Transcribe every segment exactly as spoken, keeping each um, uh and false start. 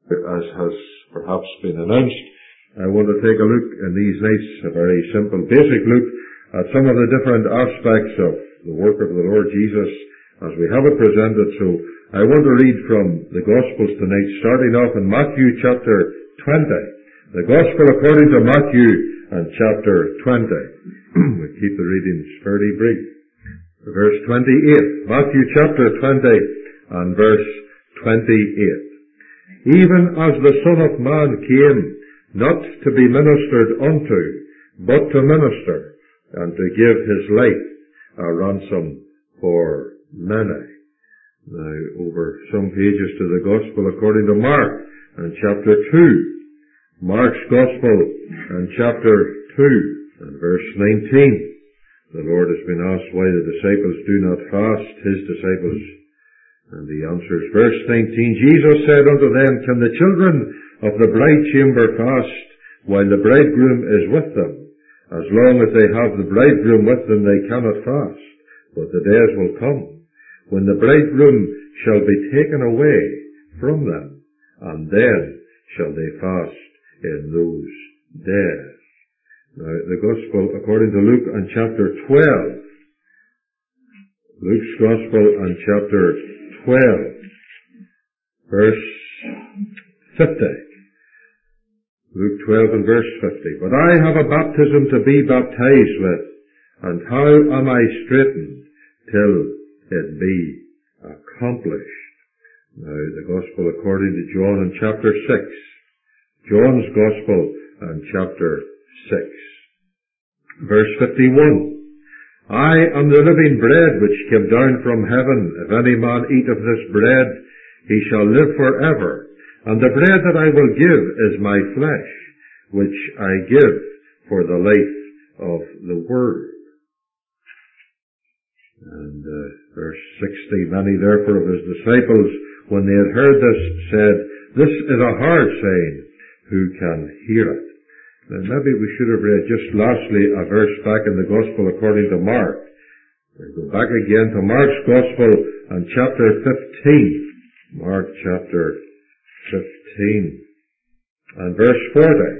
as has perhaps been announced, I want to take a look in these nights, a very simple, basic look at some of the different aspects of the work of the Lord Jesus as we have it presented. So I want to read from the Gospels tonight, starting off in Matthew chapter twenty. The Gospel according to Matthew and chapter twenty. We keep the readings fairly brief. Verse twenty-eight. Matthew chapter twenty and verse twenty-eight. Even as the Son of Man came not to be ministered unto, but to minister, and to give his life a ransom for many. Now, over some pages to the Gospel according to Mark, and chapter two. Mark's Gospel, and chapter two, and verse nineteen. The Lord has been asked why the disciples do not fast, his disciples. And he answers, verse nineteen, Jesus said unto them, Can the children of the bride chamber fast, while the bridegroom is with them? As long as they have the bridegroom with them, they cannot fast. But the days will come, when the bridegroom shall be taken away from them, and then shall they fast in those days. Now, the Gospel according to Luke and chapter twelve. Luke's Gospel and chapter twelve, verse fifty. Luke twelve and verse fifty. But I have a baptism to be baptized with, and how am I straitened till it be accomplished? Now, the Gospel according to John in chapter six. John's Gospel and chapter six. Verse fifty-one. I am the living bread which came down from heaven. If any man eat of this bread, he shall live forever. And the bread that I will give is my flesh, which I give for the life of the world. And uh, verse sixty, many therefore of his disciples, when they had heard this, said, This is a hard saying, who can hear it? Now maybe we should have read just lastly a verse back in the Gospel according to Mark. We'll go back again to Mark's Gospel and chapter fifteen. Mark chapter fifteen and verse forty.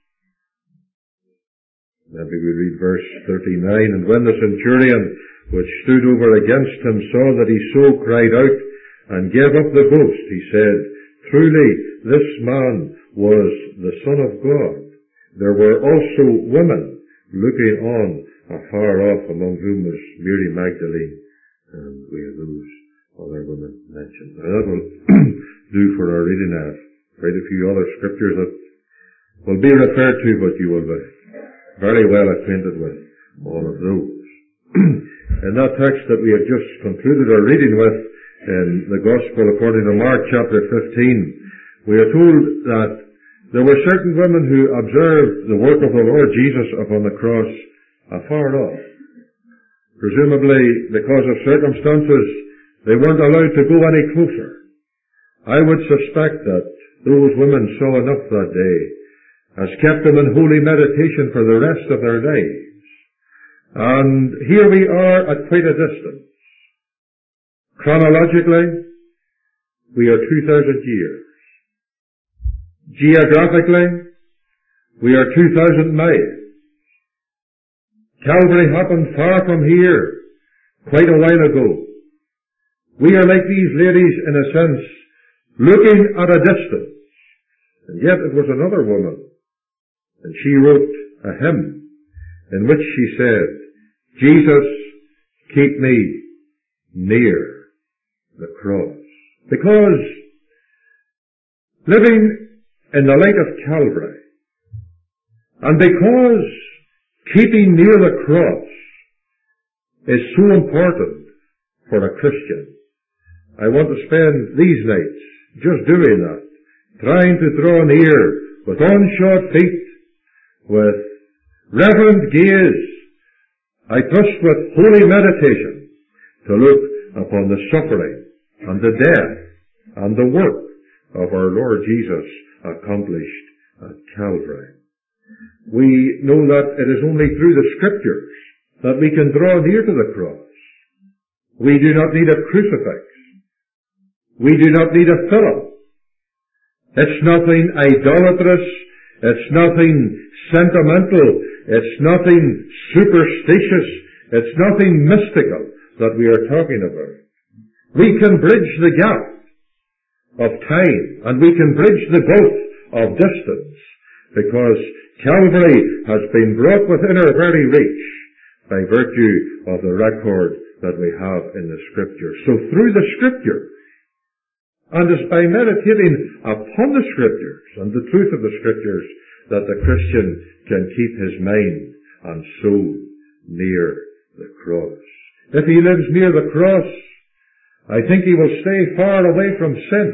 Maybe we read verse thirty-nine. And when the centurion which stood over against him saw that he so cried out and gave up the ghost, he said, Truly this man was the Son of God. There were also women looking on afar off, among whom was Mary Magdalene, and we have those other women mentioned. Now that will do for our reading. I have quite a few other scriptures that will be referred to, but you will be very well acquainted with all of those. In that text that we have just concluded our reading with, in the Gospel according to Mark chapter fifteen, we are told that there were certain women who observed the work of the Lord Jesus upon the cross afar off. Presumably, because of circumstances, they weren't allowed to go any closer. I would suspect that those women saw enough that day as kept them in holy meditation for the rest of their lives. And here we are at quite a distance. Chronologically, we are two thousand years. Geographically, we are two thousand miles. Calvary happened far from here, quite a while ago. We are like these ladies, in a sense, looking at a distance. And yet it was another woman, and she wrote a hymn in which she said, Jesus, keep me near the cross. Because living in the light of Calvary, and because keeping near the cross is so important for a Christian, I want to spend these nights just doing that, trying to draw near with unshod feet, with reverent gaze, I trust with holy meditation, to look upon the suffering and the death and the work of our Lord Jesus accomplished at Calvary. We know that it is only through the Scriptures that we can draw near to the cross. We do not need a crucifix. We do not need a pillow. It's nothing idolatrous. It's nothing sentimental. It's nothing superstitious. It's nothing mystical that we are talking about. We can bridge the gap of time, and we can bridge the gulf of distance, because Calvary has been brought within our very reach by virtue of the record that we have in the Scripture. So through the Scripture, and it's by meditating upon the Scriptures and the truth of the Scriptures that the Christian can keep his mind and soul near the cross. If he lives near the cross, I think he will stay far away from sin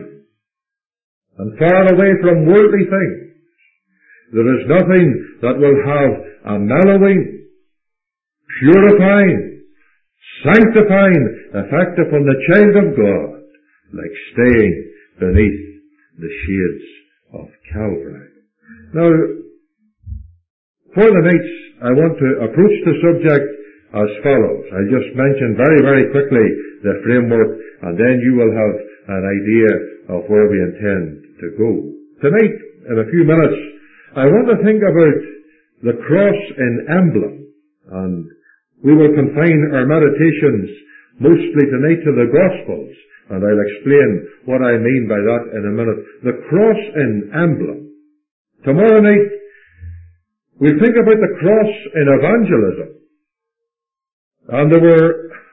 and far away from worldly things. There is nothing that will have a mellowing, purifying, sanctifying effect upon the child of God like staying beneath the shades of Calvary. Now, for the nights, I want to approach the subject as follows. I'll just mention very, very quickly the framework, and then you will have an idea of where we intend to go. Tonight, in a few minutes, I want to think about the cross in emblem, and we will confine our meditations mostly tonight to the Gospels, and I'll explain what I mean by that in a minute. The cross in emblem. Tomorrow night, we'll think about the cross in evangelism. And there were,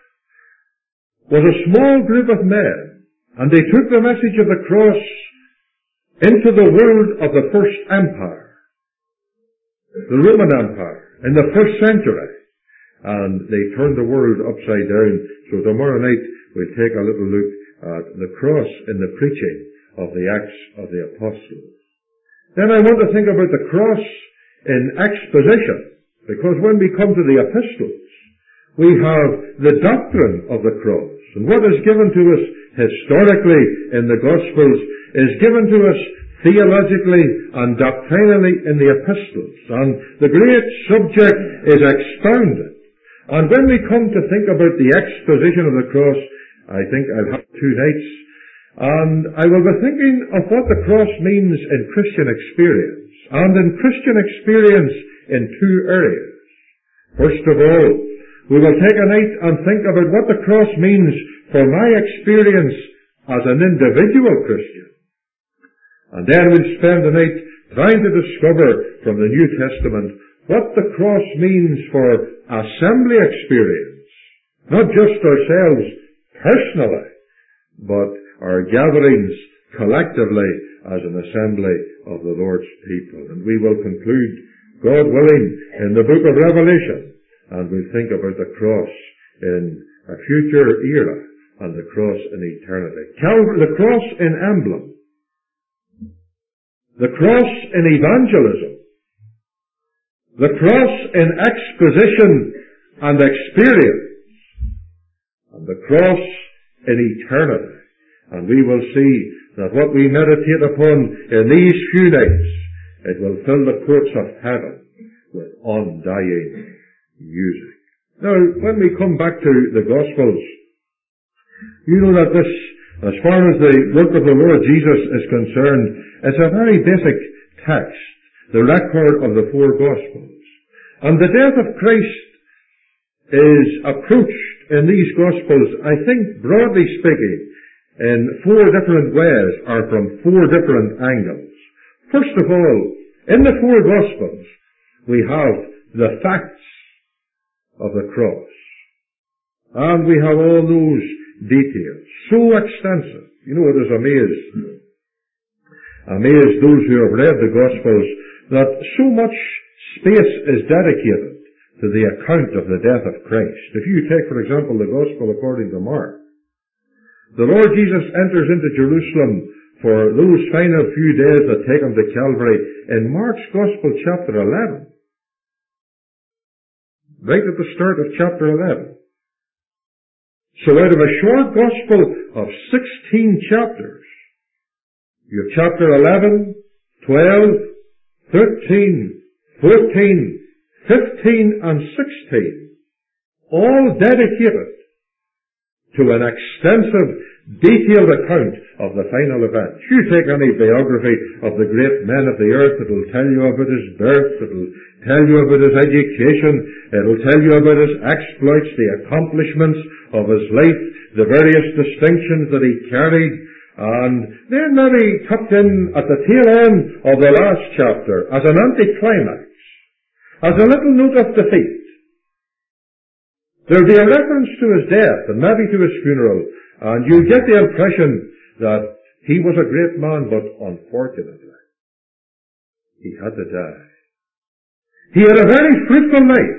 was a small group of men, and they took the message of the cross into the world of the first empire, the Roman Empire, in the first century. And they turned the world upside down. So tomorrow night, we'll take a little look at the cross in the preaching of the Acts of the Apostles. Then I want to think about the cross in exposition, because when we come to the epistles, we have the doctrine of the cross. And what is given to us historically in the Gospels is given to us theologically and doctrinally in the epistles. And the great subject is expounded. And when we come to think about the exposition of the cross, I think I'll have two nights, and I will be thinking of what the cross means in Christian experience, and in Christian experience in two areas. First of all, we will take a night and think about what the cross means for my experience as an individual Christian. And then we'll spend the night trying to discover from the New Testament what the cross means for assembly experience. Not just ourselves personally, but our gatherings collectively as an assembly of the Lord's people. And we will conclude, God willing, in the book of Revelation, and we'll think about the cross in a future era and the cross in eternity. Calvary, the cross in emblem. The cross in evangelism. The cross in exposition and experience. And the cross in eternity. And we will see that what we meditate upon in these few nights, it will fill the courts of heaven with undying music. Now, when we come back to the Gospels, you know that this, as far as the work of the Lord Jesus is concerned, it's a very basic text, the record of the four Gospels. And the death of Christ is approached in these Gospels, I think, broadly speaking, in four different ways, or from four different angles. First of all, in the four Gospels, we have the facts of the cross. And we have all those details, so extensive. You know, it has amazed, amazed those who have read the Gospels that so much space is dedicated to the account of the death of Christ. If you take, for example, the Gospel according to Mark, the Lord Jesus enters into Jerusalem for those final few days that take him to Calvary in Mark's Gospel chapter eleven. Right at the start of chapter eleven. So out of a short Gospel of sixteen chapters, you have chapter eleven, twelve, thirteen, fourteen, fifteen, and sixteen, all dedicated to an extensive detailed account of the final event. You take any biography of the great men of the earth, it'll tell you about his birth, it'll tell you about his education, it'll tell you about his exploits, the accomplishments of his life, the various distinctions that he carried, and then maybe tucked in at the tail end of the last chapter as an anticlimax, as a little note of defeat. There'll be a reference to his death and maybe to his funeral, and you get the impression that he was a great man, but unfortunately, he had to die. He had a very fruitful life,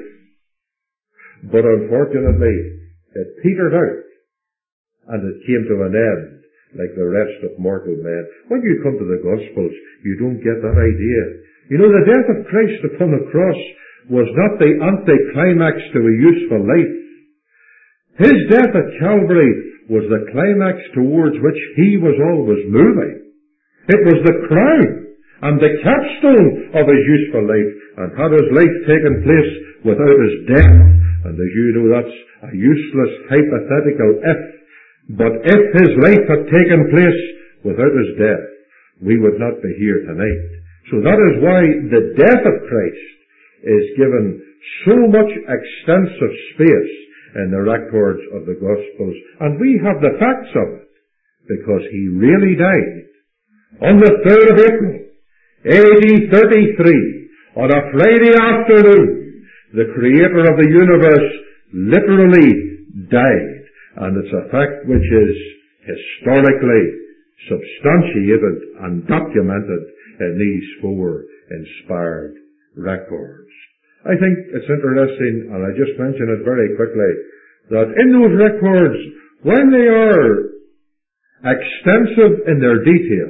but unfortunately, it petered out, and it came to an end like the rest of mortal men. When you come to the Gospels, you don't get that idea. You know, the death of Christ upon the cross was not the anticlimax to a useful life. His death at Calvary was the climax towards which he was always moving. It was the crown and the capstone of his useful life. And had his life taken place without his death, and as you know, that's a useless hypothetical if, but if his life had taken place without his death, we would not be here tonight. So that is why the death of Christ is given so much extensive space in the records of the Gospels. And we have the facts of it, because he really died on the third of April, A D thirty-three, on a Friday afternoon. The Creator of the universe literally died. And it's a fact which is historically substantiated and documented in these four inspired records. I think it's interesting, and I just mention it very quickly, that in those records, when they are extensive in their detail,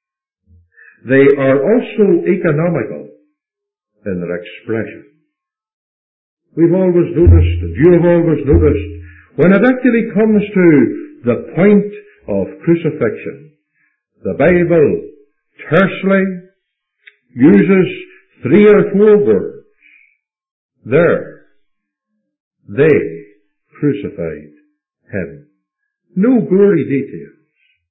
they are also economical in their expression. We've always noticed, and you have always noticed, when it actually comes to the point of crucifixion, the Bible tersely uses three or four words. There, they crucified him. No gory details.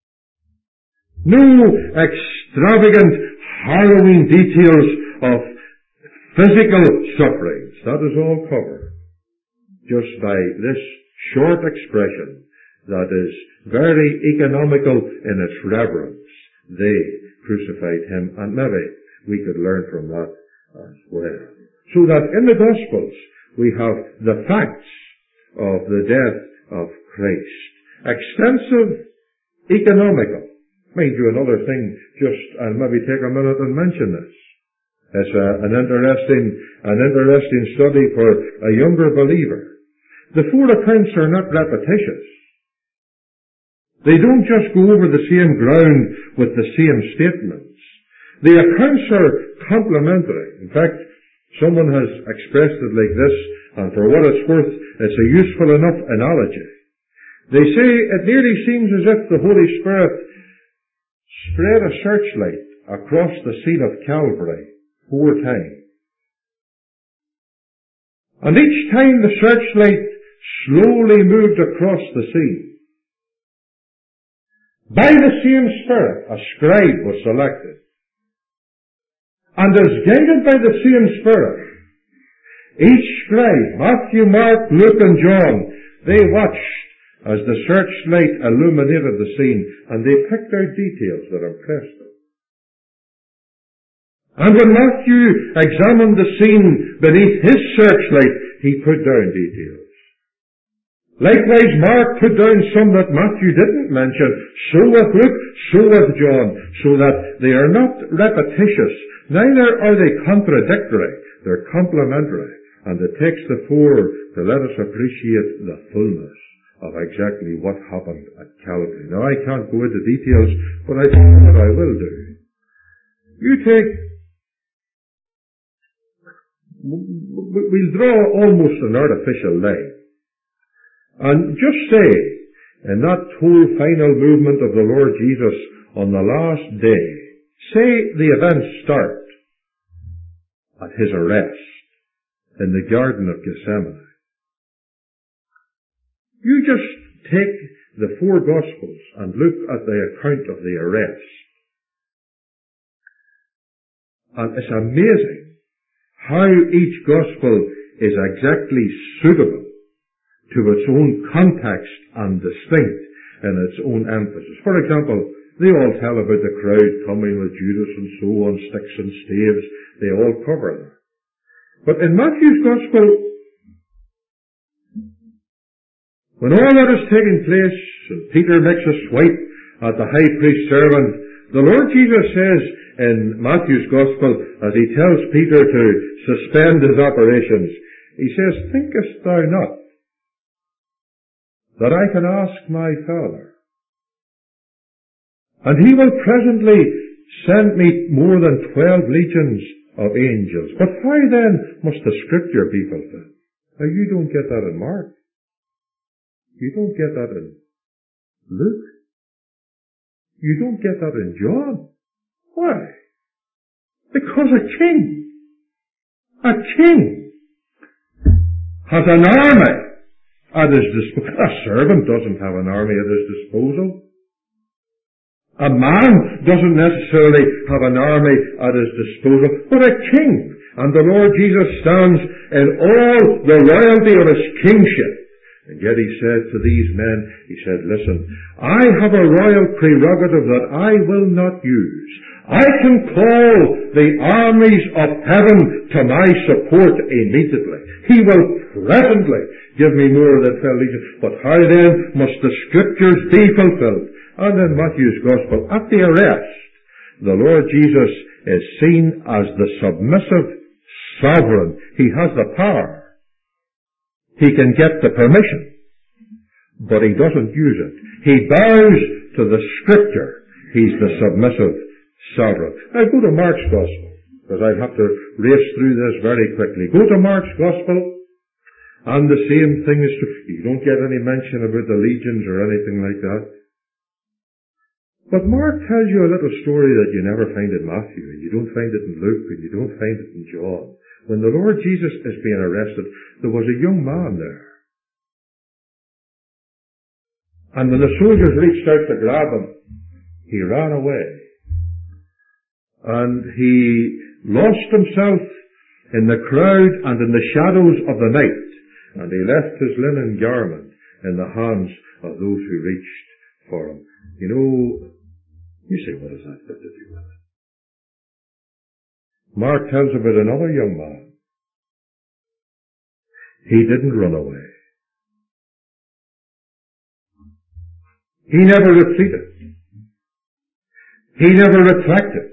No extravagant, harrowing details of physical sufferings. That is all covered just by this short expression that is very economical in its reverence. They crucified him, and maybe we could learn from that as well. So that in the Gospels we have the facts of the death of Christ. Extensive, economical. Mind you, another thing, just, I'll maybe take a minute and mention this. It's a, an interesting, an interesting study for a younger believer. The four accounts are not repetitious. They don't just go over the same ground with the same statements. The accounts are complementary. In fact, someone has expressed it like this, and for what it's worth, it's a useful enough analogy. They say it nearly seems as if the Holy Spirit spread a searchlight across the scene of Calvary four times. And each time the searchlight slowly moved across the scene, by the same Spirit, a scribe was selected. And as guided by the same Spirit, each scribe, Matthew, Mark, Luke, and John, they watched as the searchlight illuminated the scene, and they picked out details that impressed them. And when Matthew examined the scene beneath his searchlight, he put down details. Likewise, Mark put down some that Matthew didn't mention, so with Luke, so with John, so that they are not repetitious, neither are they contradictory, they're complementary, and it takes the four to let us appreciate the fullness of exactly what happened at Calvary. Now, I can't go into details, but I think what I will do. You take, we'll draw almost an artificial line. And just say, in that whole final movement of the Lord Jesus on the last day, say the events start at his arrest in the Garden of Gethsemane. You just take the four Gospels and look at the account of the arrest. And it's amazing how each Gospel is exactly suitable to its own context and distinct in its own emphasis. For example, they all tell about the crowd coming with Judas and so on, sticks and staves. They all cover that. But in Matthew's Gospel, when all that is taking place, and Peter makes a swipe at the high priest's servant, the Lord Jesus says in Matthew's Gospel, as he tells Peter to suspend his operations, he says, "Thinkest thou not that I can ask my Father, and he will presently send me more than twelve legions of angels? But how then must the Scripture be fulfilled?" Now you don't get that in Mark. You don't get that in Luke. You don't get that in John. Why? Because a king, a king has an army at his disposal. A servant doesn't have an army at his disposal. A man doesn't necessarily have an army at his disposal, but a king. And the Lord Jesus stands in all the royalty of his kingship. And yet he said to these men, he said, "Listen, I have a royal prerogative that I will not use. I can call the armies of heaven to my support immediately. He will presently give me more than twelve legions. But how then must the Scriptures be fulfilled?" And in Matthew's Gospel, at the arrest, the Lord Jesus is seen as the submissive sovereign. He has the power. He can get the permission, but he doesn't use it. He bows to the Scripture. He's the submissive sovereign. Now go to Mark's Gospel, because I have to race through this very quickly. Go to Mark's Gospel, and the same thing is true. You don't get any mention about the legions or anything like that. But Mark tells you a little story that you never find in Matthew, and you don't find it in Luke, and you don't find it in John. When the Lord Jesus is being arrested, there was a young man there. And when the soldiers reached out to grab him, he ran away. And he lost himself in the crowd and in the shadows of the night. And he left his linen garment in the hands of those who reached for him. You know, you say, what does that got to do with it? Mark tells about another young man. He didn't run away. He never retreated. He never retracted.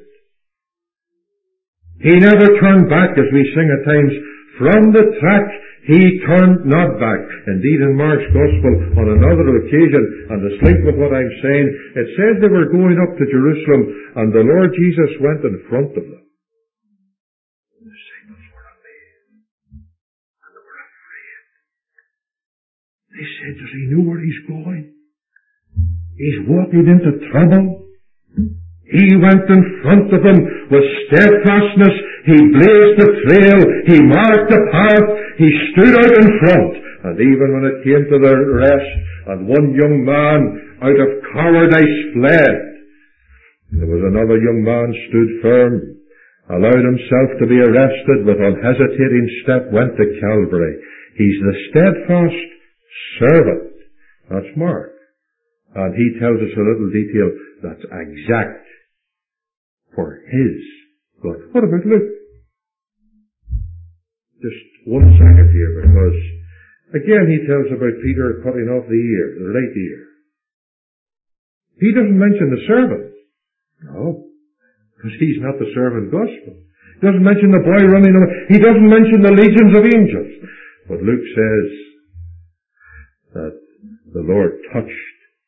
He never turned back, as we sing at times. From the track he turned not back. Indeed, in Mark's Gospel, on another occasion, and to link with what I'm saying, it says they were going up to Jerusalem, and the Lord Jesus went in front of them. The disciples were amazed, and they were afraid. They said, "Does he know where he's going? He's walking into trouble." He went in front of them with steadfastness. He blazed the trail. He marked the path. He stood out in front. And even when it came to the arrest, and one young man out of cowardice fled, there was another young man stood firm, allowed himself to be arrested, with unhesitating step went to Calvary. He's the steadfast servant. That's Mark. And he tells us a little detail that's exact for his God. What about Luke? Just one second here, because again he tells about Peter cutting off the ear, the right ear. He doesn't mention the servant. No, because he's not the servant gospel. He doesn't mention the boy running away. He doesn't mention the legions of angels. But Luke says that the Lord touched.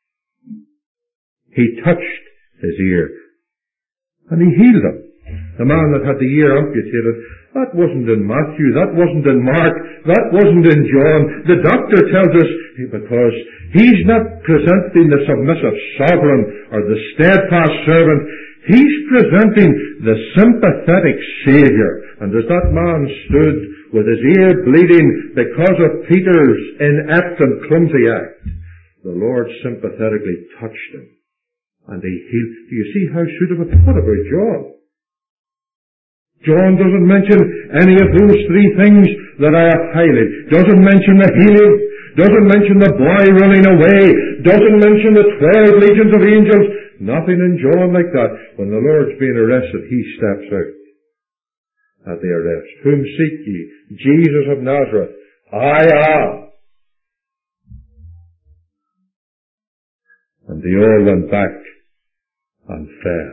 He touched his ear. And he healed him. The man that had the ear amputated, that wasn't in Matthew, that wasn't in Mark, that wasn't in John. The doctor tells us, because he's not presenting the submissive sovereign or the steadfast servant, he's presenting the sympathetic Savior. And as that man stood with his ear bleeding because of Peter's inept and clumsy act, the Lord sympathetically touched him and he healed. Do you see how suitable? What about John? John doesn't mention any of those three things that I have highlighted. Doesn't mention the healing. Doesn't mention the boy running away. Doesn't mention the twelve legions of angels. Nothing in John like that. When the Lord's being arrested, he steps out at the arrest. Whom seek ye? Jesus of Nazareth. I am. And they all went back and fell.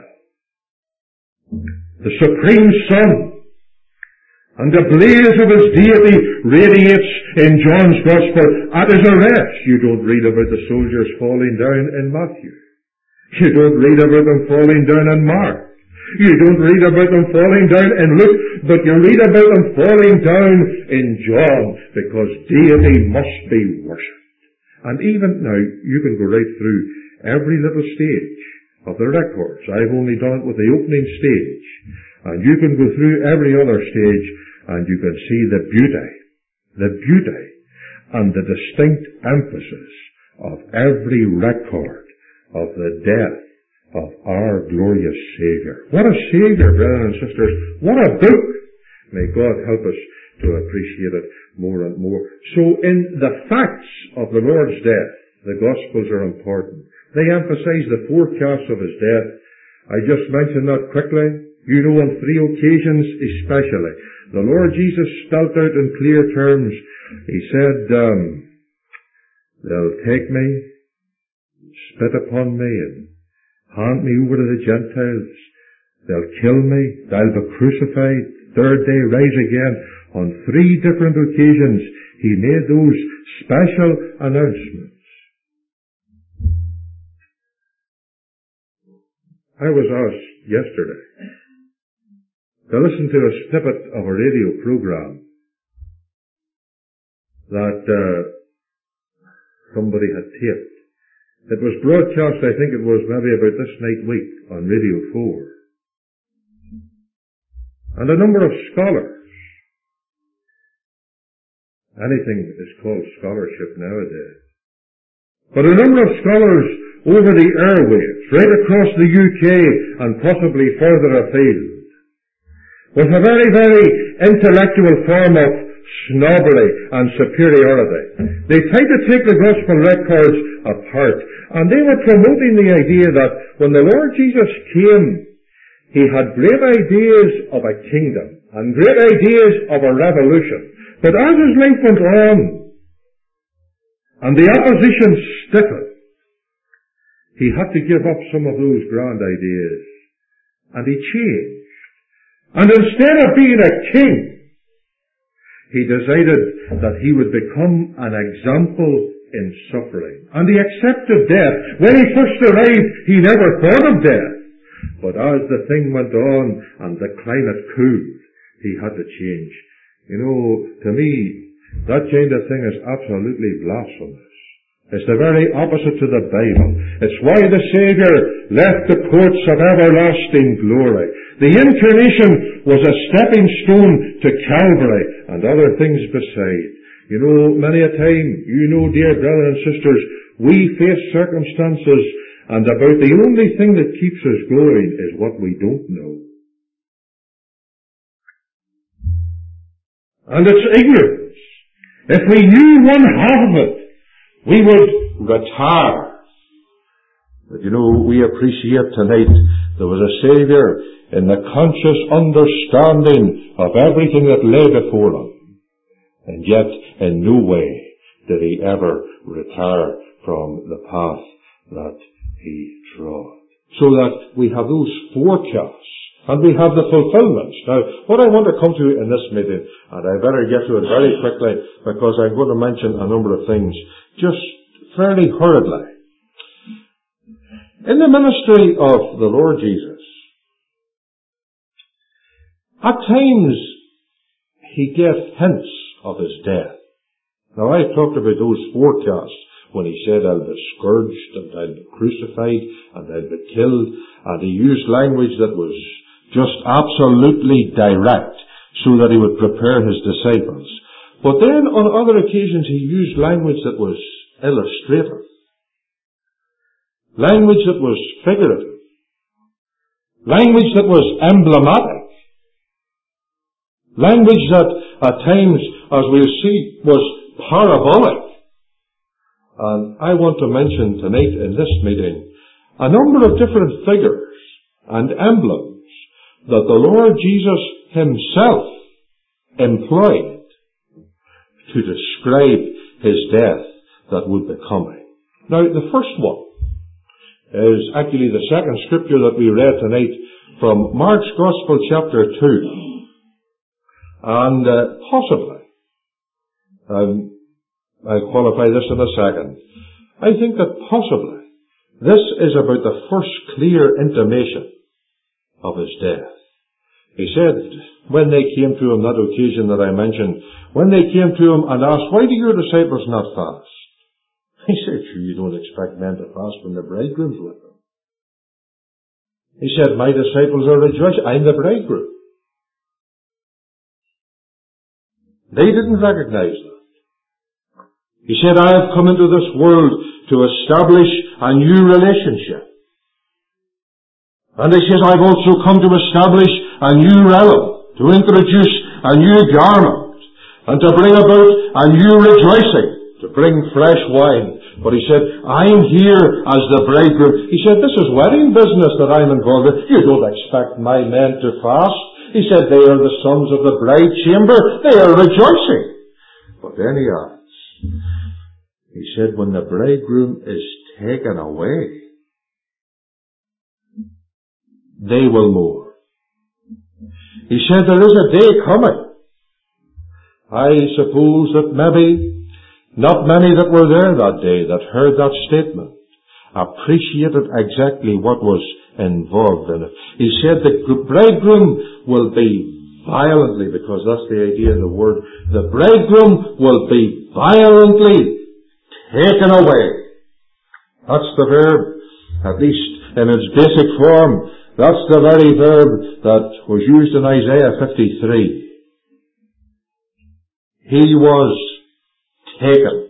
The supreme Son and the blaze of his deity radiates in John's Gospel at his arrest. You don't read about the soldiers falling down in Matthew. You don't read about them falling down in Mark. You don't read about them falling down in Luke, but you read about them falling down in John, because deity must be worshipped. And even now, you can go right through every little stage of the records. I've only done it with the opening stage. And you can go through every other stage, and you can see the beauty, the beauty, and the distinct emphasis of every record of the death of our glorious Savior. What a Savior, brothers and sisters. What a book. May God help us to appreciate it more and more. So in the facts of the Lord's death, the Gospels are important. They emphasize the forecast of his death. I just mentioned that quickly. You know, on three occasions especially, the Lord Jesus spelt out in clear terms. He said, um, they'll take me, spit upon me, and hand me over to the Gentiles. They'll kill me. They'll be crucified. Third day, rise again. On three different occasions, he made those special announcements. I was asked yesterday to listen to a snippet of a radio program that uh, somebody had taped. It was broadcast, I think it was maybe about this night week, on Radio four. And a number of scholars, anything is called scholarship nowadays, but a number of scholars over the airwaves, right across the U K and possibly further afield, with a very, very intellectual form of snobbery and superiority. They tried to take the gospel records apart, and they were promoting the idea that when the Lord Jesus came, he had great ideas of a kingdom and great ideas of a revolution. But as his life went on, and the opposition stiffened, he had to give up some of those grand ideas, and he changed. And instead of being a king, he decided that he would become an example in suffering. And he accepted death. When he first arrived, he never thought of death. But as the thing went on and the climate cooled, he had to change. You know, to me, that kind of thing is absolutely blasphemous. It's the very opposite to the Bible. It's why the Savior left the courts of everlasting glory. The incarnation was a stepping stone to Calvary and other things beside. You know, many a time, you know, dear brothers and sisters, we face circumstances, and about the only thing that keeps us going is what we don't know. And it's ignorance. If we knew one half of it, we would retire. But you know, we appreciate tonight there was a Savior in the conscious understanding of everything that lay before him. And yet, in no way did he ever retire from the path that he trod. So that we have those forecasts, and we have the fulfillments. Now, what I want to come to in this meeting, and I better get to it very quickly, because I'm going to mention a number of things, just fairly hurriedly. In the ministry of the Lord Jesus, at times he gave hints of his death. Now, I talked about those forecasts when he said, I'll be scourged, and I'll be crucified, and I'll be killed, and he used language that was just absolutely direct, so that he would prepare his disciples. But then on other occasions he used language that was illustrative. language that was figurative, language that was emblematic, language that at times, as we'll see, was parabolic. And I want to mention tonight in this meeting a number of different figures and emblems that the Lord Jesus himself employed to describe his death that would be coming. Now, the first one is actually the second scripture that we read tonight from Mark's Gospel chapter two. And uh, possibly, um, I'll qualify this in a second, I think that possibly this is about the first clear intimation of his death. He said, when they came to him, that occasion that I mentioned, when they came to him and asked, why do your disciples not fast? He said, sure, you don't expect men to fast when the bridegroom's with them. He said, my disciples are rejoicing. I'm the bridegroom. They didn't recognize that. He said, I have come into this world to establish a new relationship. And he says, I've also come to establish a new realm, to introduce a new garment, and to bring about a new rejoicing, to bring fresh wine. But he said, I'm here as the bridegroom. He said, this is wedding business that I'm involved in. You don't expect my men to fast. He said, they are the sons of the bride chamber. They are rejoicing. But then he adds, he said, when the bridegroom is taken away, they will mourn. He said, there is a day coming. I suppose that maybe not many that were there that day that heard that statement appreciated exactly what was involved in it. He said the bridegroom will be violently, because that's the idea of the word, the bridegroom will be violently taken away. That's the verb, at least in its basic form. That's the very verb that was used in Isaiah fifty-three. He was taken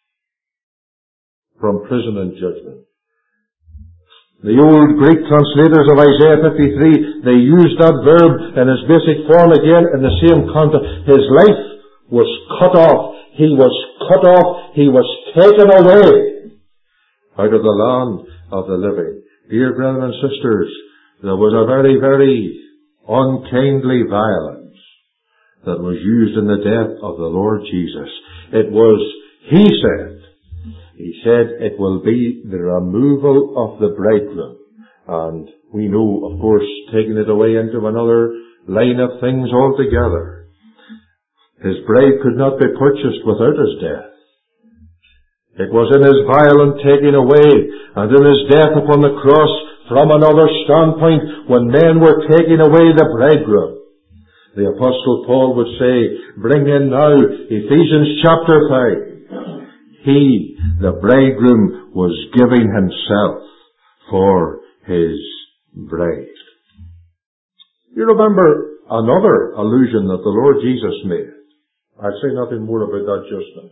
from prison and judgment. The old Greek translators of Isaiah fifty-three, they used that verb in its basic form again in the same context. His life was cut off. He was cut off. He was taken away out of the land of the living. Dear brethren and sisters, there was a very, very unkindly violence that was used in the death of the Lord Jesus. It was, he said, he said it will be the removal of the bridegroom. And we know, of course, taking it away into another line of things altogether. His bride could not be purchased without his death. It was in his violent taking away and in his death upon the cross from another standpoint when men were taking away the bridegroom. The Apostle Paul would say, bring in now Ephesians chapter five. He, the bridegroom, was giving himself for his bride. You remember another allusion that the Lord Jesus made. I'll say nothing more about that just now.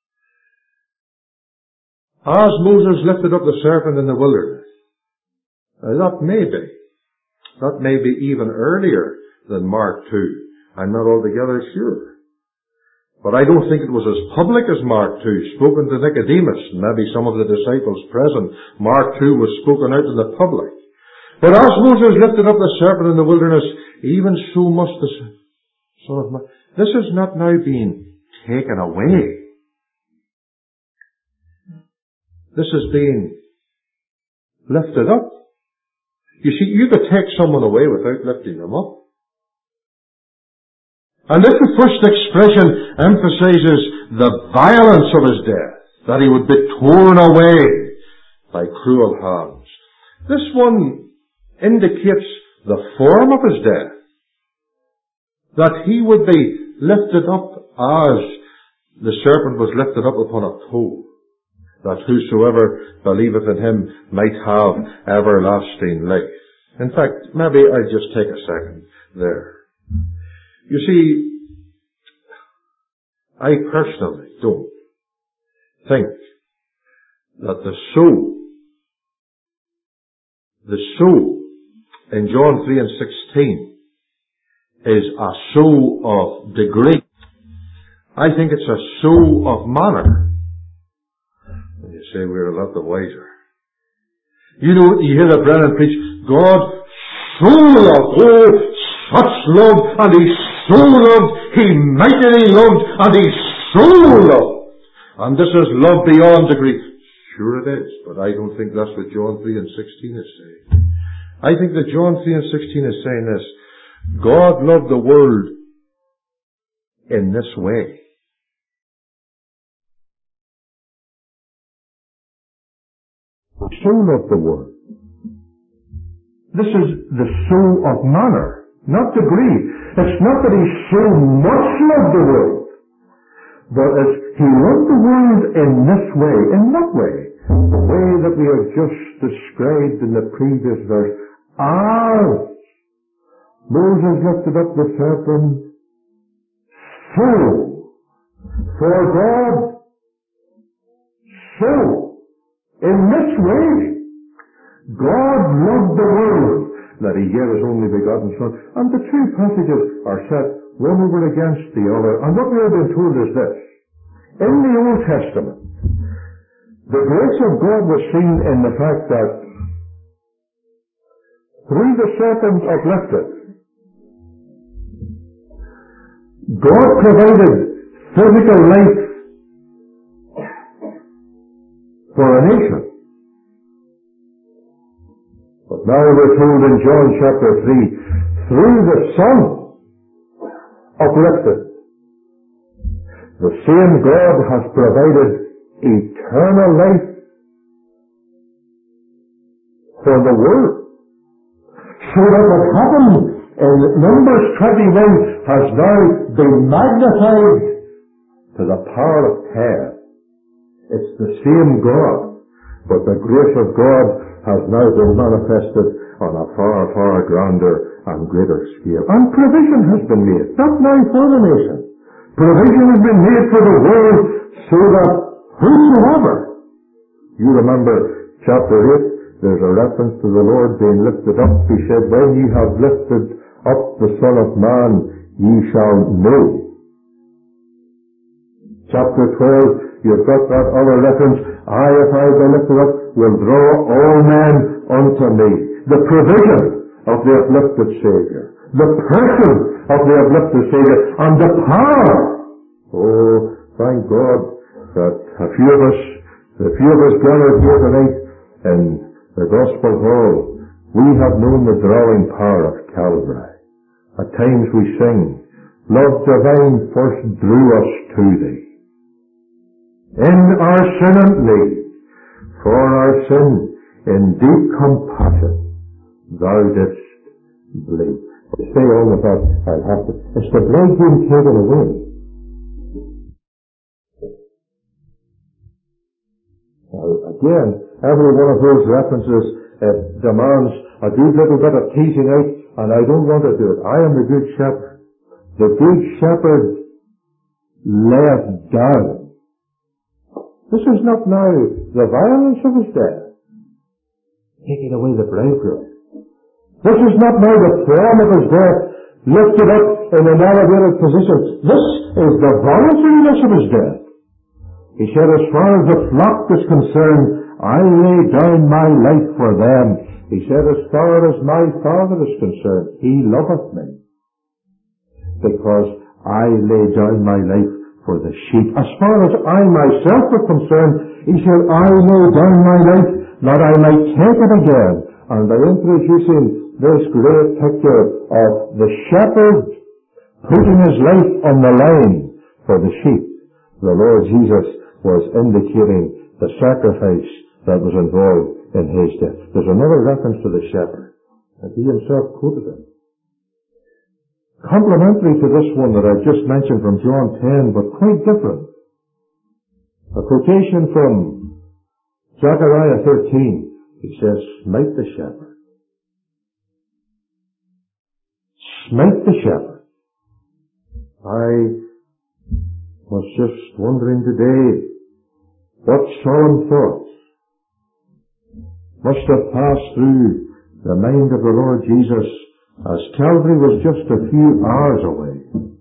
As Moses lifted up the serpent in the wilderness, that may be, that may be even earlier than Mark two. I'm not altogether sure. But I don't think it was as public as Mark two, spoken to Nicodemus, and maybe some of the disciples present. Mark two was spoken out in the public. But as Moses lifted up the serpent in the wilderness, even so must the Son of Man. This is not now being taken away. This is being lifted up. You see, you could take someone away without lifting them up. And if the first expression emphasizes the violence of his death, that he would be torn away by cruel hands, this one indicates the form of his death, that he would be lifted up as the serpent was lifted up upon a pole, that whosoever believeth in him might have everlasting life. In fact, maybe I'll just take a second there. You see, I personally don't think that the soul the sow in John three and sixteen is a sow of degree. I think it's a sow of manner. And you say we're a lot the wiser. You know, you hear the Brennan preach, God so loved, oh, such love, and He so loved, He mightily loved, and He so loved. And this is love beyond degree. Sure it is, but I don't think that's what John three and sixteen is saying. I think that John three and sixteen is saying this: God loved the world in this way. So loved the world. This is the sow of manner, not degree. It's not that He so much loved the world, but as He loved the world in this way. In what way? The way that we have just described in the previous verse. As Moses lifted up the serpent, so for God, so in this way, God loved the world that He gave His only begotten Son. And the two passages are set one over against the other. And what we have been told is this: in the Old Testament, the grace of God was seen in the fact that through the serpent uplifted, God provided physical life for a nation. But now we're told in John chapter three, through the Son uplifted, the same God has provided eternal life for the world. So that what happened in Numbers twenty-one has now been magnified to the power of ten. It's the same God, but the grace of God has now been manifested on a far, far grander and greater scale. And provision has been made, not now for the nation. Provision has been made for the world, so that whosoever, you remember chapter eight, there's a reference to the Lord being lifted up. He said, when ye have lifted up the Son of Man, ye shall know. Chapter twelve, you've got that other reference, I, if I be lifted up, will draw all men unto me. The provision of the uplifted Saviour, the person of the uplifted Saviour, and the power. Oh, thank God that a few of us, a few of us gathered here tonight in the Gospel Hall, we have known the drawing power of Calvary. At times we sing, Love divine first drew us to Thee. In our sin and need, for our sin, in deep compassion, Thou didst bleed. To say all of that, I'll have to. It's the blood being taken away. Now, again, every one of those references uh, demands a good little bit of teasing out, and I don't want to do it. I am the Good Shepherd. The Good Shepherd laid down. This is not now the violence of His death, taking away the bridegroom. This is not now the form of His death, lifted up in an elevated position. This is the voluntariness of His death. He said, as far as the flock is concerned, I lay down my life for them. He said, as far as my Father is concerned, He loveth me, because I lay down my life for the sheep. As far as I myself am concerned, He said, I lay down my life that I might take it again. And by introducing this great picture of the shepherd putting his life on the line for the sheep, the Lord Jesus was indicating the sacrifice that was involved in His death. There's another reference to the shepherd, and He Himself quoted it. Complementary to this one that I've just mentioned from John ten, but quite different. A quotation from Zechariah thirteen. He says, smite the shepherd. Smite the shepherd. I was just wondering today what solemn thoughts must have passed through the mind of the Lord Jesus, as Calvary was just a few hours away.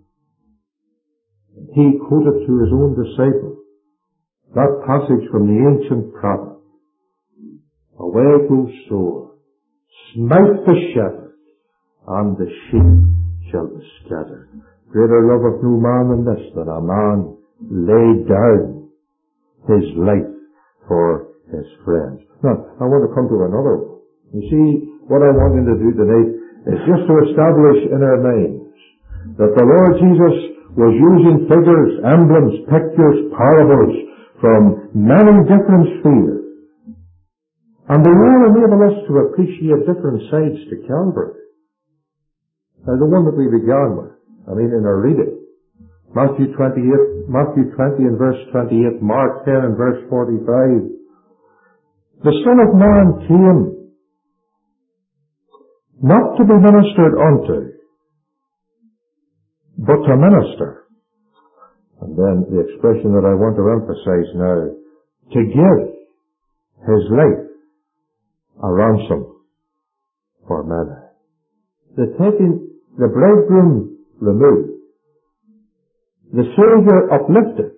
He quoted to his own disciple that passage from the ancient prophet. Away goes sower, smite the shepherd, and the sheep shall be scattered. Greater love of no man than this, that a man laid down his life for his friends. Now, I want to come to another one. You see, what I want to do tonight is just to establish in our minds that the Lord Jesus was using figures, emblems, pictures, parables from many different spheres. And they all enable us to appreciate different sides to Calvary. Now, the one that we began with, I mean, in our reading, Matthew twenty-eight, Matthew twenty and verse twenty-eight, Mark ten and verse forty-five. The Son of Man came not to be ministered unto, but to minister. And then the expression that I want to emphasize now, to give his life a ransom for many. The taking, the bridegroom removed, the Saviour uplifted,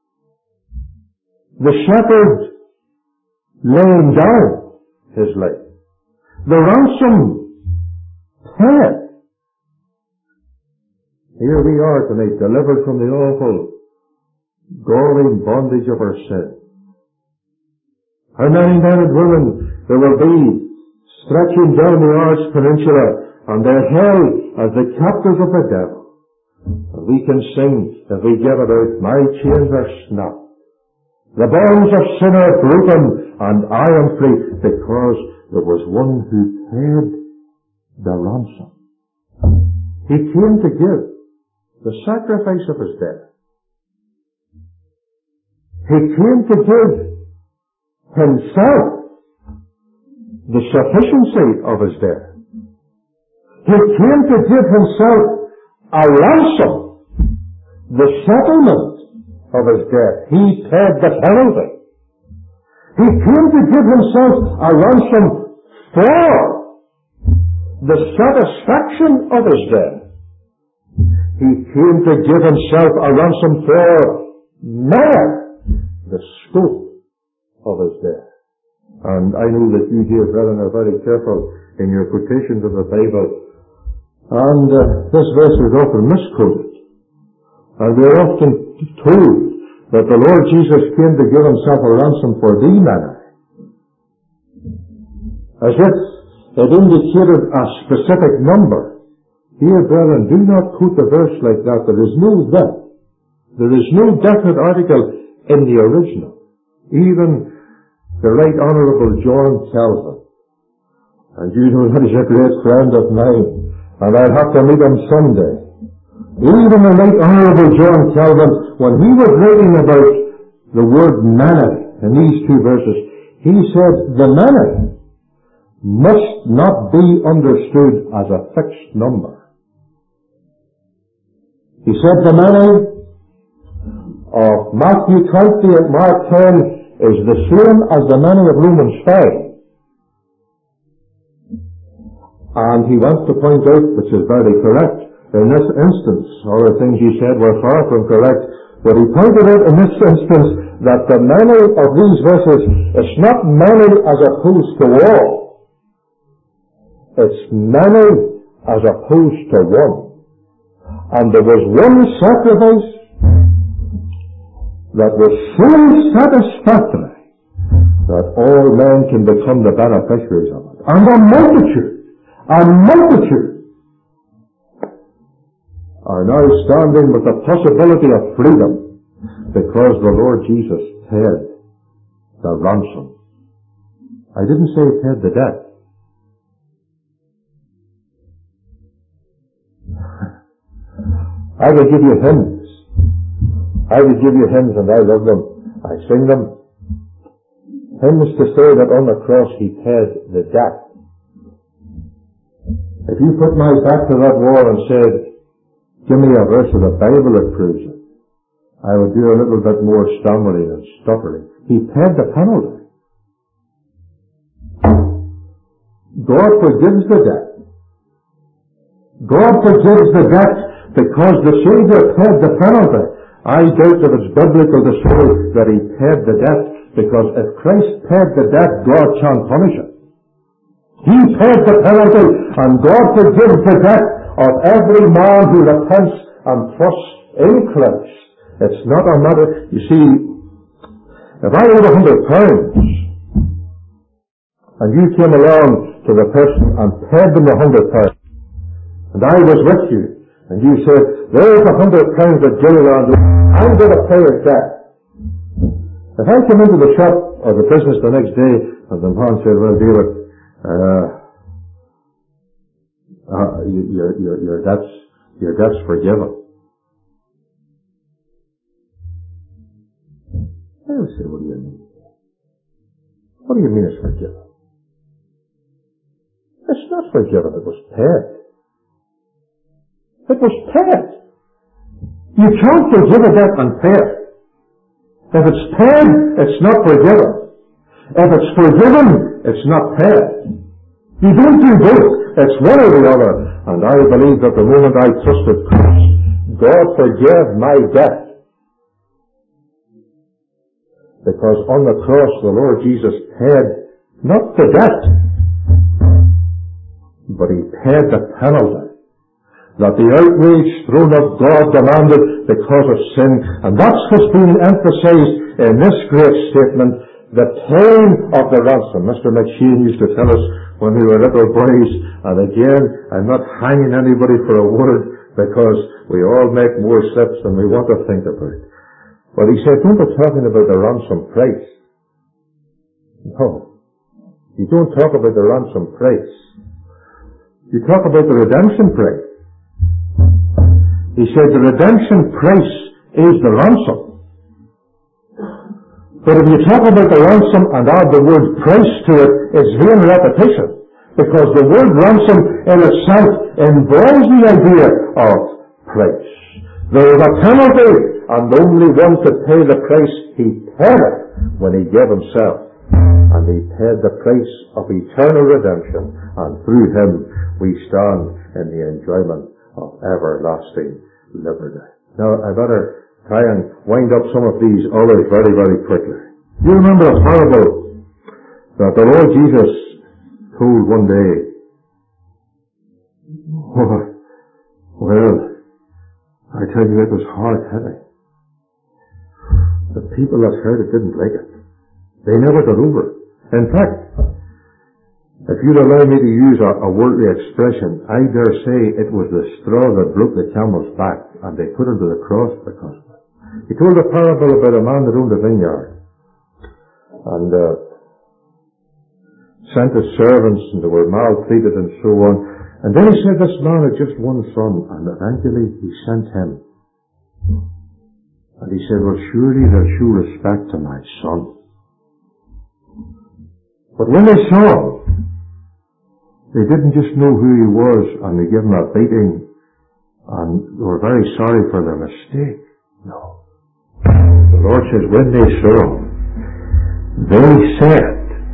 the shepherd laying down his life, the ransom paid. Here we are tonight, delivered from the awful, galling bondage of our sin. How many men and women there will be stretching down the Arch Peninsula, and they're held as the captives of the devil. And we can sing, if we give it out, my chains are snapped, the bonds of sin are broken, and I am free, because there was one who paid the ransom. He came to give the sacrifice of his death. He came to give himself the sufficiency of his death. He came to give himself a ransom, the settlement of his death. He paid the penalty. He came to give himself a ransom for the satisfaction of his death. He came to give himself a ransom for man, the scope of his death. And I know that you, dear brethren, are very careful in your quotations of the Bible. And uh, this verse is often misquoted. And we are often told that the Lord Jesus came to give himself a ransom for thee, man. As if it indicated a specific number. Dear brethren, do not quote the verse like that. There is no that. There is no definite article in the original. Even the Right Honourable John Calvin, and you know that he's a great friend of mine, and I'll have to meet him someday. Even the Right Honourable John Calvin, when he was writing about the word manna in these two verses, he said the manna must not be understood as a fixed number. He said the manna of Matthew twenty and Mark ten is the same as the manna of Romans five. And he wants to point out, which is very correct, in this instance, all the things he said were far from correct, but he pointed out in this instance that the manna of these verses is not manna as opposed to all. It's manna as opposed to one. And there was one sacrifice that was so satisfactory that all men can become the beneficiaries of it. And a multitude, a multitude are now standing with the possibility of freedom because the Lord Jesus paid the ransom. I didn't say he paid the debt. I will give you hymns. I will give you hymns, and I love them. I sing them. Hymns to say that on the cross he paid the debt. If you put my back to that wall and said, give me a verse of the Bible that proves it, I would do a little bit more stammering and stuttering. He paid the penalty. God forgives the debt. God forgives the debt because the Savior paid the penalty. I doubt if it's biblical to say that He paid the debt, because if Christ paid the debt, God can't punish it. He paid the penalty, and God forgives the debt of every man who repents and trusts in Christ. It's not a matter, you see, if I owed a hundred pounds, and you came along to the person and paid them a hundred pounds, and I was with you, and you said, there's a hundred pounds that Gilliland, I'm going to pay it back. If I came into the shop or the business the next day, and the man said, well, David, uh, uh, your, your, your debt's, your debt's forgiven. I would say, what do you mean? What do you mean it's forgiven? It's not forgiven, it was paid. It was paid. You can't forgive a debt unpaid. If it's paid, it's not forgiven. If it's forgiven, it's not paid. You don't do both. It's one or the other. And I believe that the moment I trusted Christ, God forgave my debt. Because on the cross, the Lord Jesus paid not the debt, but He paid the penalty that the outraged throne of God demanded because of sin. And that's what's being emphasized in this great statement, the paying of the ransom. Mister McShane used to tell us when we were little boys, and again, I'm not hanging anybody for a word, because we all make more slips than we want to think about. But he said, don't be talking about the ransom price. No. You don't talk about the ransom price. You talk about the redemption price. He said the redemption price is the ransom. But if you talk about the ransom and add the word price to it, it's vain repetition. Because the word ransom in itself involves the idea of price. There is a penalty, and only one could pay the price. He paid it when He gave Himself. And He paid the price of eternal redemption. And through Him we stand in the enjoyment of everlasting liberty. Now, I better try and wind up some of these others very, very quickly. You remember a parable that the Lord Jesus told one day? Oh, well, I tell you, it was hard-hitting. The people that heard it didn't like it. They never got over it. In fact, if you'd allow me to use a, a worldly expression, I dare say it was the straw that broke the camel's back, and they put him to the cross because of it. He told a parable about a man that owned a vineyard, and uh, sent his servants, and they were maltreated and so on. And then he said this man had just one son, and eventually he sent him. And he said, well, surely they'll show respect to my son. But when they saw him, they didn't just know who he was, and they gave him a beating, and they were very sorry for their mistake. No. The Lord says, when they saw him, they said,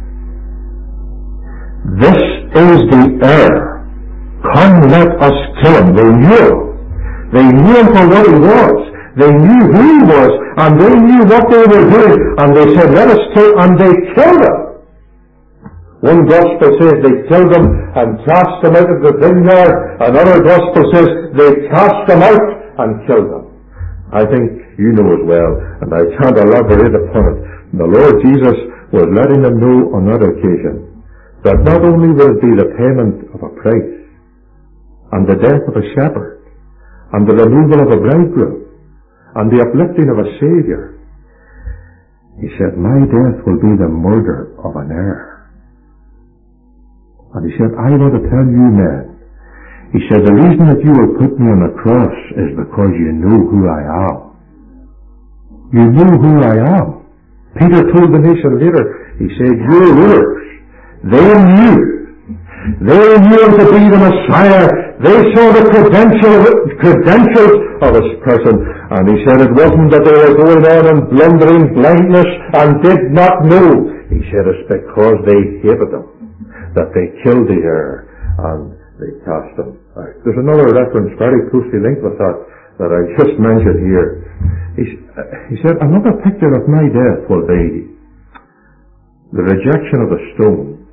this is the heir. Come, let us kill him. They knew him. They knew him for what he was. They knew who he was, and they knew what they were doing, and they said, let us kill, and they killed him. One gospel says they killed him and cast him out of the vineyard. Another gospel says they cast him out and killed him. I think you know as well, and I can't elaborate upon it. The Lord Jesus was letting them know on that occasion that not only will it be the payment of a price, and the death of a shepherd, and the removal of a bridegroom, and the uplifting of a Saviour. He said, my death will be the murder of an heir. And he said, I want to tell you, men, he said, the reason that you will put me on the cross is because you know who I am. You know who I am. Peter told the nation later, he said, your rulers, they knew. They knew him to be the Messiah. They saw the credential, credentials of his person. And he said it wasn't that they were going on in blundering blindness and did not know. He said it's because they hated him. that they killed the heir and they cast him out. There's another reference very closely linked with that that I just mentioned here. He, he said, another picture of my death will be the rejection of the stone.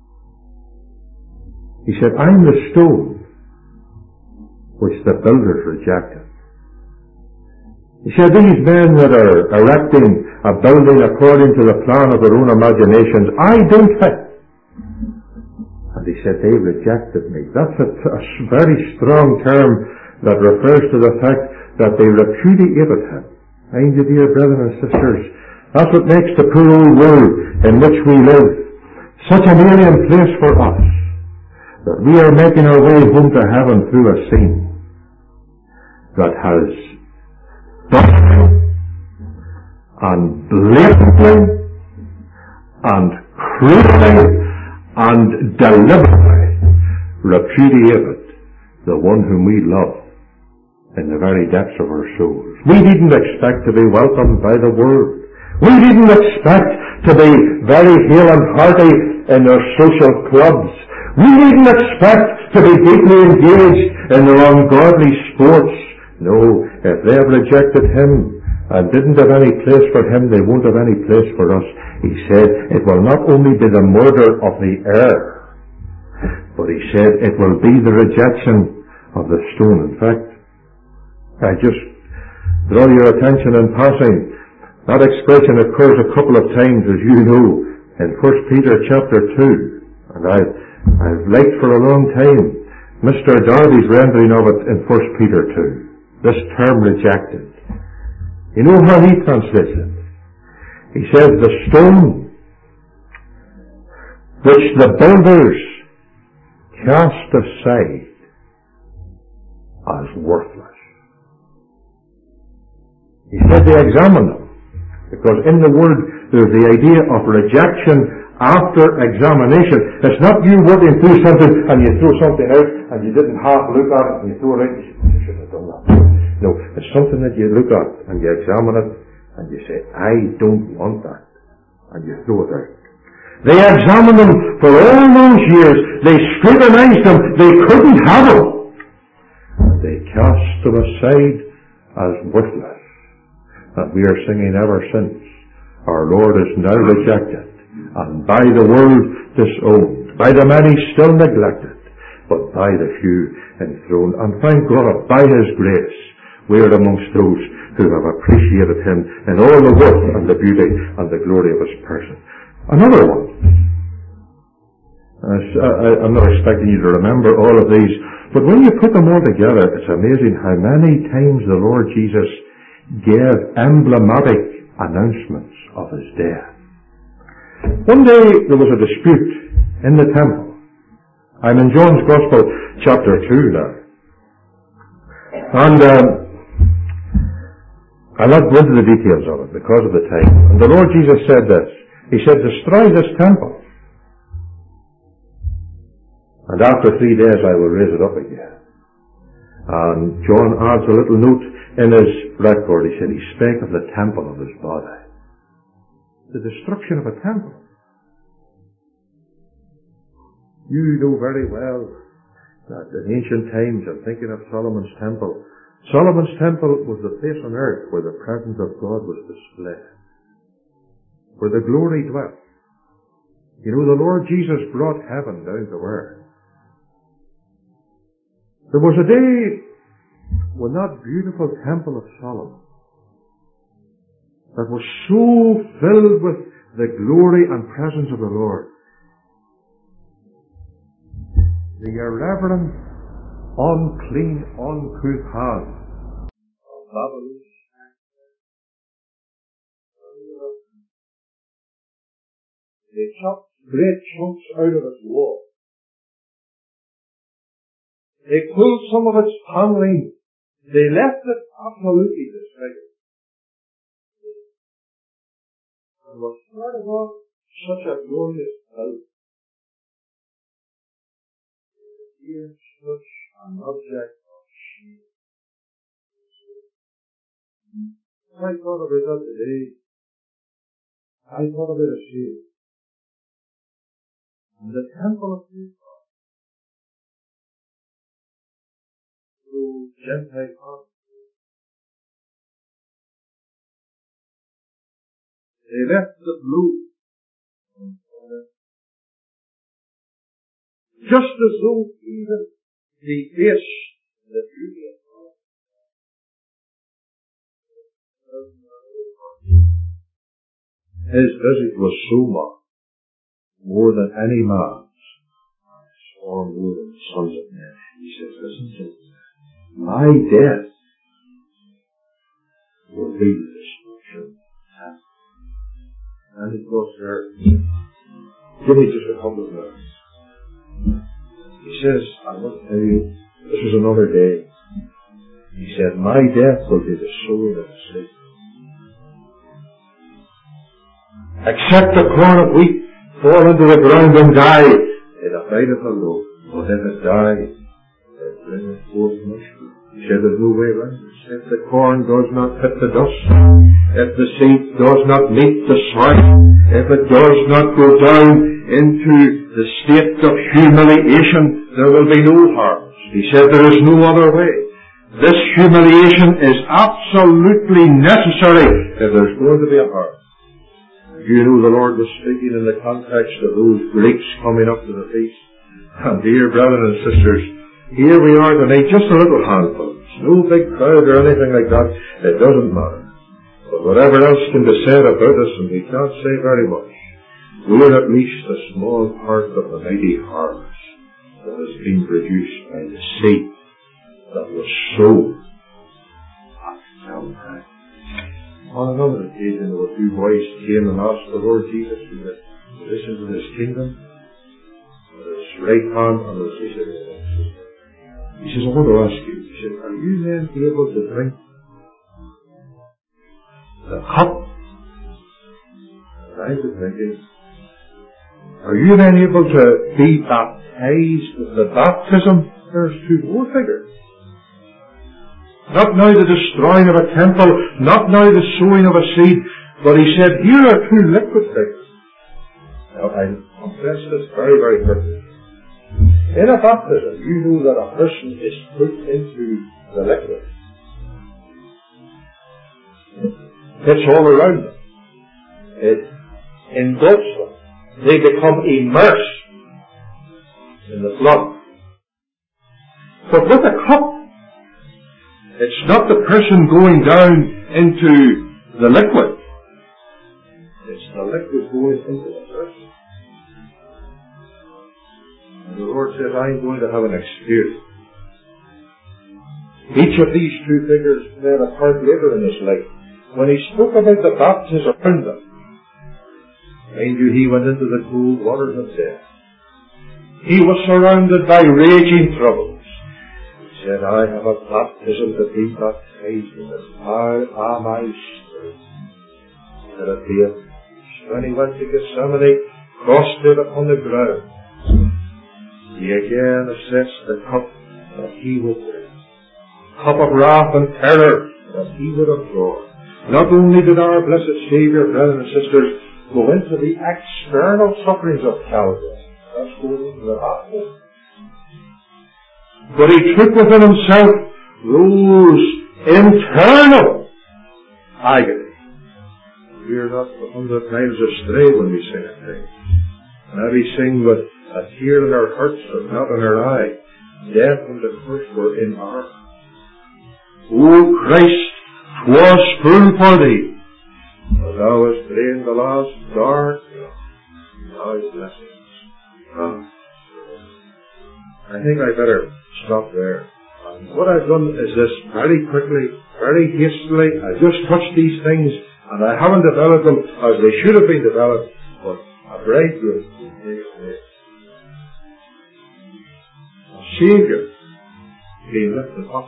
He said, I'm the stone which the builders rejected. He said, these men that are erecting a building according to the plan of their own imaginations, I don't fit. And he said, they rejected me. That's a, a very strong term that refers to the fact that they repudiated him. Mind you, dear brethren and sisters, that's what makes the poor old world in which we live such an alien place for us, that we are making our way home to heaven through a scene that has and blatantly and cruelly and deliberately repudiated the one whom we love in the very depths of our souls. We didn't expect to be welcomed by the world. We didn't expect to be very hale and hearty in their social clubs. We didn't expect to be deeply engaged in their ungodly sports. No, if they have rejected him and didn't have any place for him, they won't have any place for us. He said, it will not only be the murder of the heir, but he said it will be the rejection of the stone. In fact, I just draw your attention in passing. That expression occurs a couple of times, as you know, in First Peter chapter two. And I've, I've liked for a long time Mister Darby's rendering of it in First Peter two. This term rejected. You know how he translates it? He says, the stone which the builders cast aside as worthless. He said they examined them, because in the word there's the idea of rejection after examination. It's not you working through something and you throw something out and you didn't half look at it and you throw it out and you say, you should have done that. No, it's something that you look at and you examine it and you say, I don't want that. And you throw it out. They examined them for all those years. They scrutinized them. They couldn't have them. And they cast them aside as worthless. And we are singing ever since, our Lord is now rejected, and by the world disowned, by the many still neglected, but by the few enthroned. And thank God, by His grace, we are amongst those who have appreciated Him in all the worth and the beauty and the glory of His person. Another one. I'm not expecting you to remember all of these, but when you put them all together, it's amazing how many times the Lord Jesus gave emblematic announcements of His death. One day there was a dispute in the temple. I'm in John's Gospel, chapter two now. And um, I'll not go into the details of it because of the time. And the Lord Jesus said this. He said, destroy this temple, and after three days I will raise it up again. And John adds a little note in his record. He said he spake of the temple of his body. The destruction of a temple. You know very well that in ancient times, I'm thinking of Solomon's temple. Solomon's temple was the place on earth where the presence of God was displayed, where the glory dwelt. You know, the Lord Jesus brought heaven down to earth. There was a day when that beautiful temple of Solomon, that was so filled with the glory and presence of the Lord, the irreverent, unclean, uncouth hands of Babylon, they chopped great chunks out of its wall. They pulled some of its paneling. They left it absolutely disfigured. And what started off such a glorious building became such an object of shame. I thought about that today. I thought about a shame. in the temple of your God. So Gentile hearts, they left the blue, just as though even the face, the beauty of God, his visage was so marked, more than any man's, or more than the sons of men. He says, listen to me, my death will be the destruction. And it was there. Give me just a couple of minutes. He says, I want to tell you, this was another day. He said, my death will be the sowing of the seed. Except the corn of wheat fall into the ground and die, it abideth alone. But if it die, it bringeth forth much fruit. He said, there's no way around it. If the corn does not hit the dust, if the seed does not meet the soil, if it does not go down into the state of humiliation, there will be no harvest. He said there is no other way. This humiliation is absolutely necessary if there's going to be a harvest. You know the Lord was speaking in the context of those Greeks coming up to the feast. And dear brothers and sisters, here we are tonight, just a little handful. No big crowd or anything like that. It doesn't matter. But whatever else can be said about us, and we can't say very much, we're at least a small part of the mighty harvest that has been produced by the seed that was sown at Calvary. On another occasion, there were two boys came and asked the Lord Jesus to listen to his kingdom, with his right hand on his right. He says, I want to ask you, he said, are you then able to drink the cup that I'm drinking? Are you then able to be baptized with the baptism? There's two more figures. Not now the destroying of a temple, not now the sowing of a seed, but he said, here are two liquid things. Now, I confess this very, very quickly. In a baptism, you know that a person is put into the liquid. It's all around them. It engulfs them. They become immersed in the flood. But with a cup, it's not the person going down into the liquid. It's the liquid going into the person. And the Lord says, I'm going to have an experience. Each of these two figures played a part later in his life. When he spoke about the baptism around them, mind you, he went into the cold waters of death. He was surrounded by raging troubles. He said, I have a baptism to be baptized with it. How am I stirred? Let it be it. When he went to Gethsemane, prostrate upon the ground, he again assessed the cup that he would drink. Cup of wrath and terror that he would absorb. Not only did our blessed Saviour, brothers and sisters, go into the external sufferings of Calvary, that's going into the baptism, but he took within himself those internal agony. We're not a hundred miles astray when we sing a thing. Now we sing with a tear in our hearts and not in our eye. Death and the curse were in our hearts. O Christ, 'twas full for thee, but thou hast drained the last dark thy blessings. Ah. I think I better stop there. And what I've done is this very quickly, very hastily. I just touched these things and I haven't developed them as they should have been developed, but a bridegroom will take place. A Saviour being lifted up.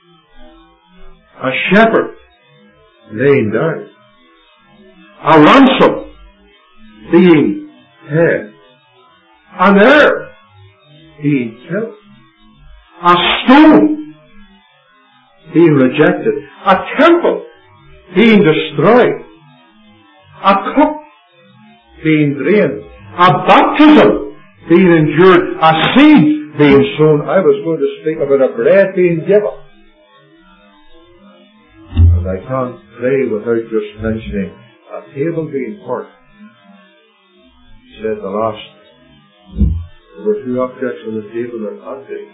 A shepherd laying down. A ransom being paid. An heir being killed. A stone being rejected. A temple being destroyed. A cup being drained. A baptism being endured, a seed being sown. I was going to speak about a bread being given. And I can't pray without just mentioning a table being poured. He said the last, there were two objects on the table that not big.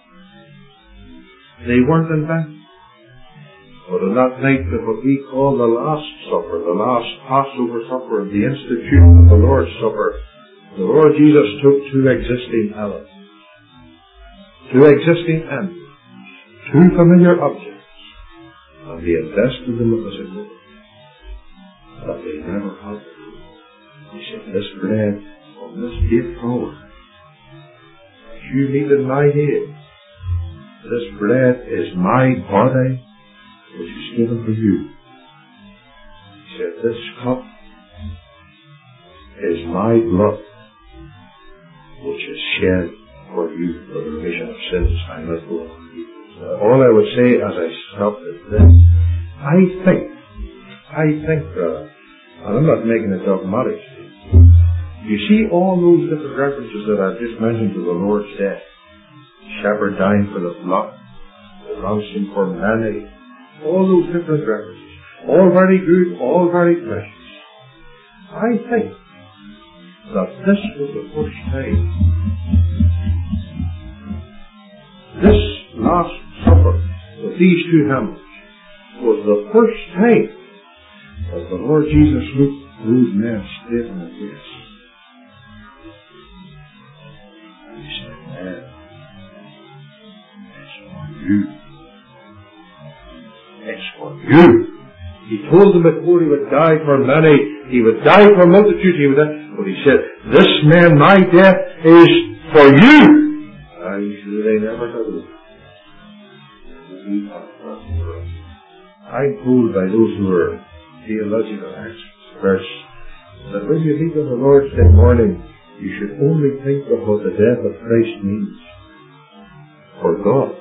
They weren't invented. But on that night that what we call the Last Supper, the last Passover supper, the institution of the Lord's Supper, the Lord Jesus took two existing elements, two existing entities, two familiar objects, and he invested them with a significance that they never had. He said, this bread on this day forward, you meet in my name. This bread is my body, which is given for you. He said, this cup is my blood, which is shed for you for the remission of sins. I must go on. All I would say as I stop is this. I think, I think, brother, and I'm not making a dogmatic statement. You see all those different references that I've just mentioned to the Lord's death. Shepherd dying for the flock, the ransom for many, all those different references. All very good, all very precious. I think that this was the first time, this Last Supper with these two hymns was the first time that the Lord Jesus looked those men straight in the face. And he said, man, it's for you. It's for you. He told them before he would die for many, he would die for multitudes, he would die. But he said, this man, my death, is for you. I'm sure they never knew. I'm told by those who are theological experts that when you think of the Lord's Day morning, you should only think of what the death of Christ means for God.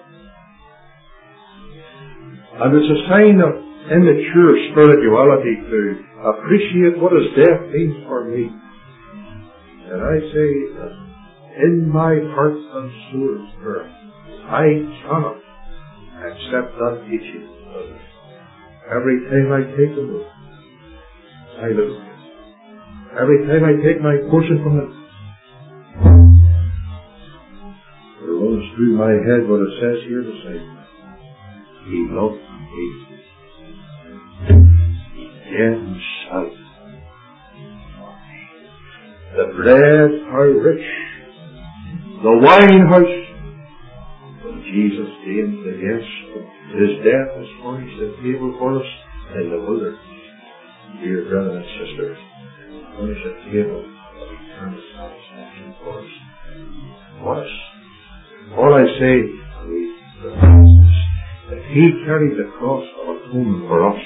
And it's a sign of immature spirituality to appreciate what his death means for me. And I say that in my heart and soul and spirit, I cannot accept that teaching. Every time I take the book, I look at it. Every time I take my portion from it, it runs through my head what it says here beside me. He loved me. He gave himself. The bread, how rich. The wine, how sweet. When Jesus came to the guest, his death has furnished a table for us in the wilderness. Dear brothers and sisters, furnish a table of eternal satisfaction for us. For us. All I say, we, the is, if he carried the cross of atonement for us,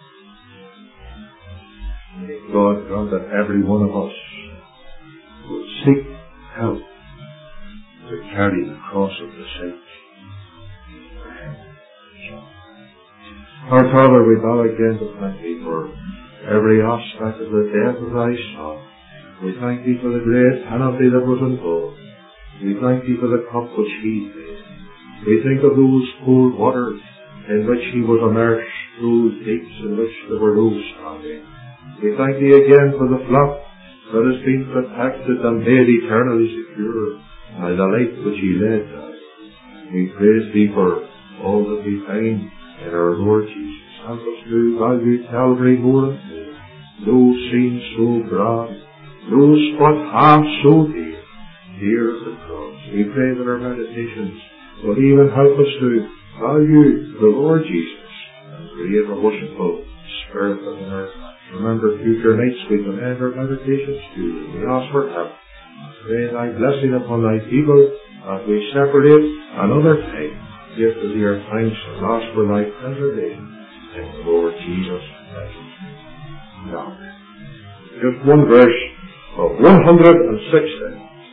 may God grant that every one of us will seek help to carry the cross of the saints. Our Father, we bow again to thank Thee for every aspect of the death of Thy Son. We thank Thee for the great penalty that was involved. We thank Thee for the cup which He paid. We think of those cold waters in which He was immersed, those deeps in which there were no standing. We thank Thee again for the flock that has been protected and made eternally secure by the life which He led us. We praise Thee for all that we find in our Lord Jesus. Help us to value Calvary more and more. No scene so broad, no spot half so dear, dear as the cross. We pray that our meditations will even help us to value the Lord Jesus and create a worshipful spirit within our lives. Remember, future nights we can end our meditations to you. We ask for help. Pray Thy blessing upon Thy people as we separate another time. Give to Thee our thanks and ask for Thy preservation in the Lord Jesus Christ. Now, just one verse of one hundred sixty.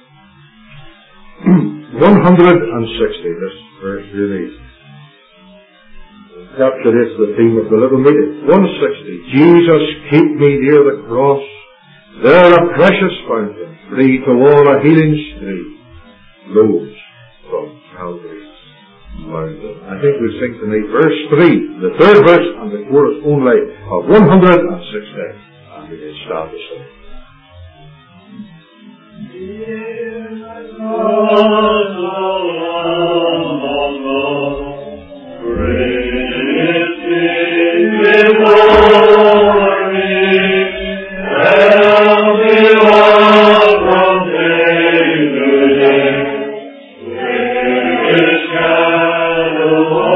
one hundred sixty, this verse really encapsulates the theme of the little meeting. one sixty. Jesus, keep me near the cross. There a precious fountain. Three koala healings, three loaves from Calvary's mountain. I think we'll sing tonight verse three, the third verse and the chorus only of one hundred sixty. And we may stand to sing. Shadow